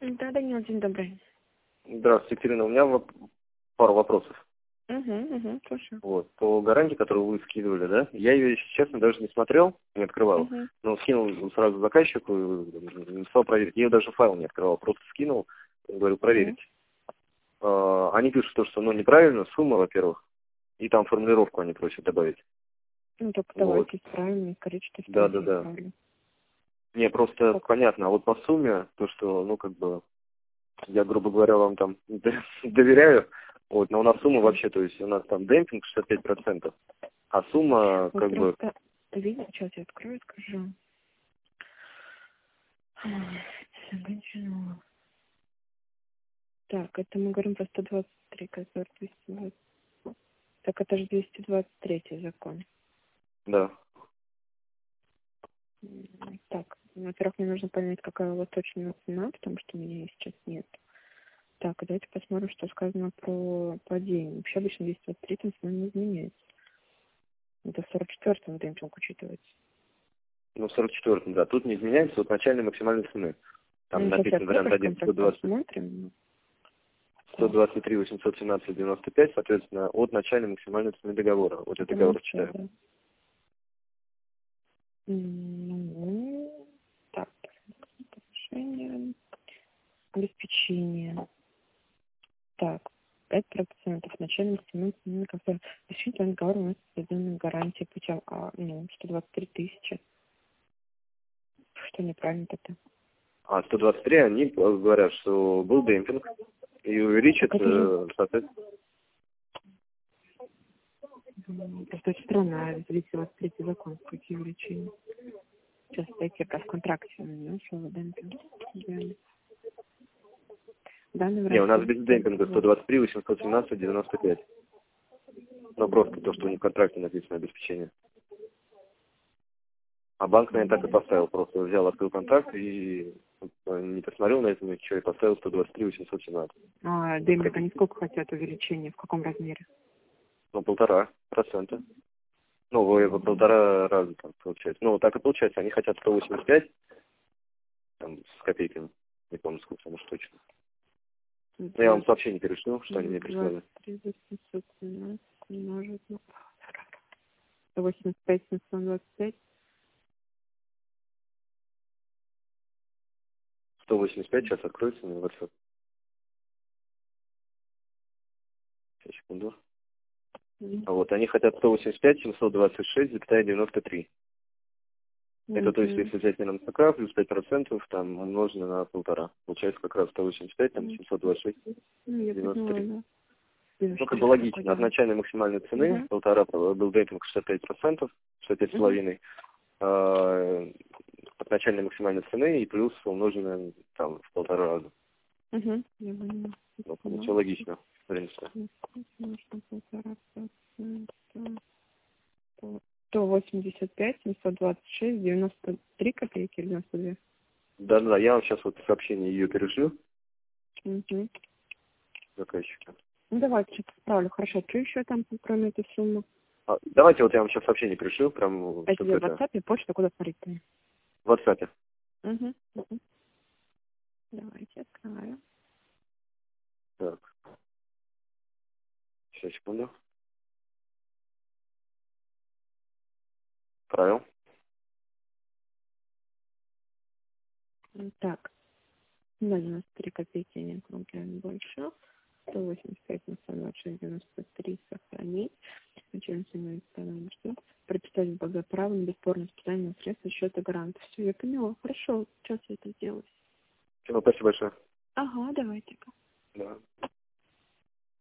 Да, Данил, день добрый. Здравствуйте, Екатерина. У меня пару вопросов. Слушаю. Вот. По гарантии, которую вы скидывали, да? Я ее, если честно, даже не смотрел, не открывал. Угу. Но скинул сразу заказчику, написал проверить. Я ее даже файл не открывал, просто скинул, говорю, проверить. Они пишут то, что неправильно, сумма, во-первых, и там формулировку они просят добавить. Ну, только Вот. давайте исправим, скорее, что Да. исправили. Не, просто Так. понятно, а вот по сумме, то, что, я, грубо говоря, вам там доверяю, вот, но у нас сумма вообще, то есть у нас там демпинг 65%, а сумма, Вот просто, видите, сейчас я открою, скажу. Кончено. Так, это мы говорим про 123, который 220. Так, это же 223 закон. да. Так, во-первых, мне нужно понять, какая у вас точная цена, потому что у меня ее сейчас нет. Так, давайте посмотрим, что сказано про падение. Вообще обычно 223 там цена не изменяется. Это в 44-м демпинг учитывается. Ну, в 44-м, да. Тут не изменяется от начальной максимальной цены. Там Сейчас я написан открою, вариант просто 1 контракт посмотрим. Так, 123 817 95, соответственно, от начальной максимальной цены договора. Вот я это договор Москва, читаю. да. Так, повышение, обеспечение. Так, 5%. Начальник цены, который обеспечение договора у нас определенная гарантия путем 123 тысячи. Что неправильно это? А 123 они говорят, что был демпинг и увеличит, Так это же соответственно, просто очень странно, а 223 закон, какие увеличения. Сейчас я как в контракте, слово демпинг. Данный не, у нас вариант. без демпинга 123 817 95. Ну, просто то, что у них в контракте написано обеспечение. А банк, наверное, так и поставил. Просто взял, открыл контракт и не посмотрел на это ничего и поставил 123 817. Демпинг, они сколько хотят увеличения, в каком размере? Ну, 1,5%. Ну, в 1,5 раза там получается. Ну, вот так и получается. Они хотят 185, там, с копейками. Не помню, сколько там уж точно. Но я вам сообщение перешлю, что они мне прислали. 23 817 умножить на 185 725. 185 сейчас откроется на WhatsApp. Сейчас, секунду. А вот они хотят 185 726,93. Это то есть, если взять минус плюс 5%, там умножено на 1,5. Получается как раз 185, там 726, Я 93. поняла, Ну, как бы логично. От начальной максимальной цены 1,5 был демпинг 65%, 65,5%. От начальной максимальной цены и плюс умноженное там в 1,5 раза. Я поняла. Ну, все логично, в принципе. 185, 726, 93 копейки или 92? Да, я вам сейчас вот сообщение ее перешлю, заказчику. Ну, давайте что-то справлю. Хорошо, что еще там, кроме этой суммы? Давайте вот я вам сейчас сообщение пришлю, прям, А чтобы тебе в это... WhatsApp, почта, куда смотреть-то? В WhatsApp. Давайте, открываю. Так, сейчас, секунду. Правил. Так, 93 копейки не округляем больше. 185 на 126, 93 сохранить. Начальник цены исправления что? Прописать благоправно, бесспорно специальное средство счета гаранта. Все, я поняла. Хорошо, сейчас я это сделаю. Спасибо большое. Ага, давайте-ка. Да.